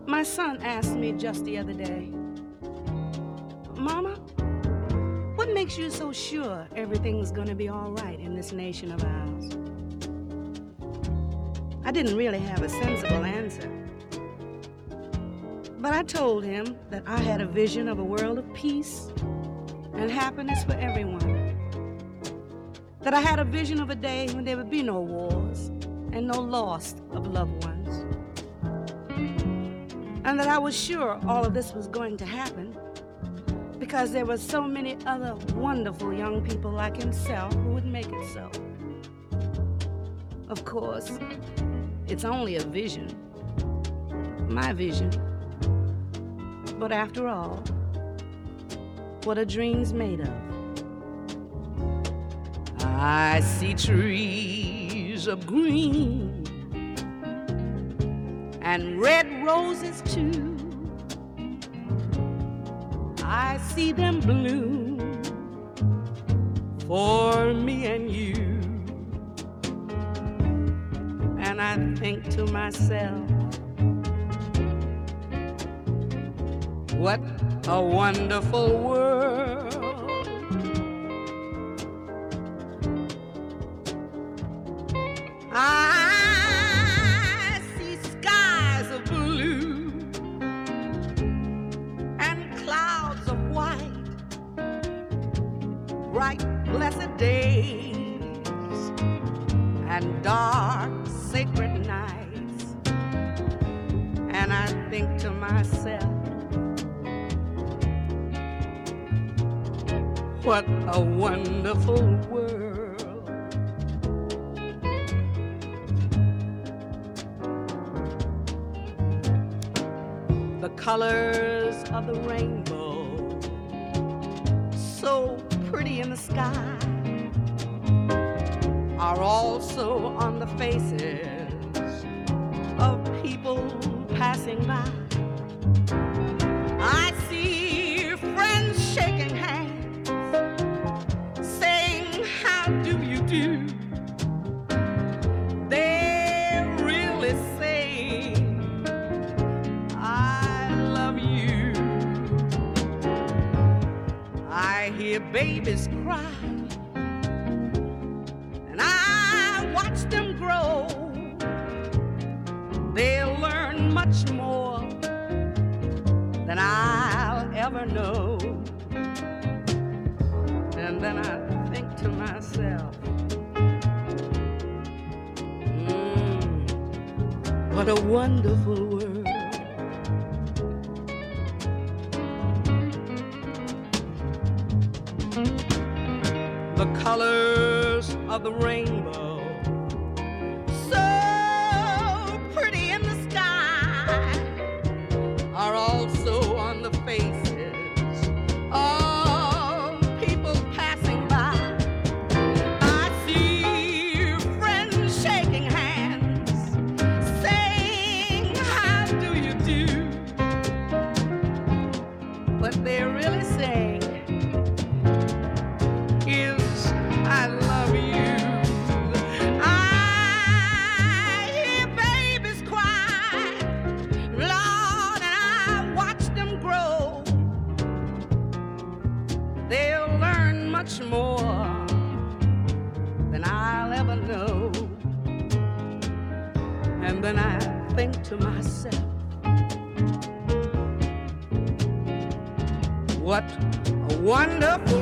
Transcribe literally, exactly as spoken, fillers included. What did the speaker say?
My son asked me just the other day, Mama, what makes you so sure everything's gonna be all right in this nation of ours? I didn't really have a sensible answer. But I told him that I had a vision of a world of peace and happiness for everyone. That I had a vision of a day when there would be no wars and no loss of loved ones. And that I was sure all of this was going to happen because there were so many other wonderful young people like himself who would make it so. Of course, it's only a vision, my vision. But after all, what are dreams made of? I see trees of green and red roses too. I see them bloom for me and you. And I think to myself, what a wonderful world. I see skies of blue and clouds of white, bright blessed days and dark sacred nights. And I think to myself, what a wonderful world. The colors of the rainbow, so pretty in the sky, are also on the faces of people passing by. I see friends shaking hands, saying, how do you do? They're really saying, I love you. I hear babies cry, and I watch them grow. They'll learn much more than I'll ever know. And then I think to myself, mm, what a wonderful world. The colors of the rainbow, so pretty in the sky, are also on the faces of people passing by. I see friends shaking hands, saying, how do you do? What they're really saying is, I love you. I hear babies cry, Lord, and I watch them grow. They'll learn much more than I'll ever know. And then I think to myself, what a wonderful